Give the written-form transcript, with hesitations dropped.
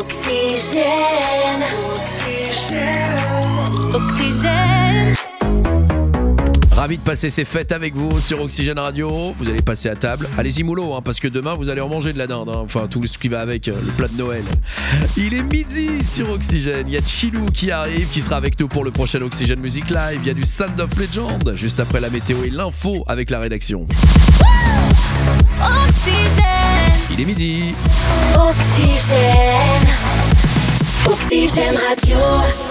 Oxygène. Oxygène. Ravi de passer ces fêtes avec vous sur Oxygène Radio. Vous allez passer à table. Allez-y mollo, parce que demain vous allez en manger de la dinde. Enfin, tout ce qui va avec le plat de Noël. Il est midi sur Oxygène. Il y a Chilou qui arrive, qui sera avec nous pour le prochain Oxygène Music Live. Il y a du Sound of Legend, juste après la météo et l'info avec la rédaction. Oxygène. Il est midi. Oxygène. Oxygène Radio.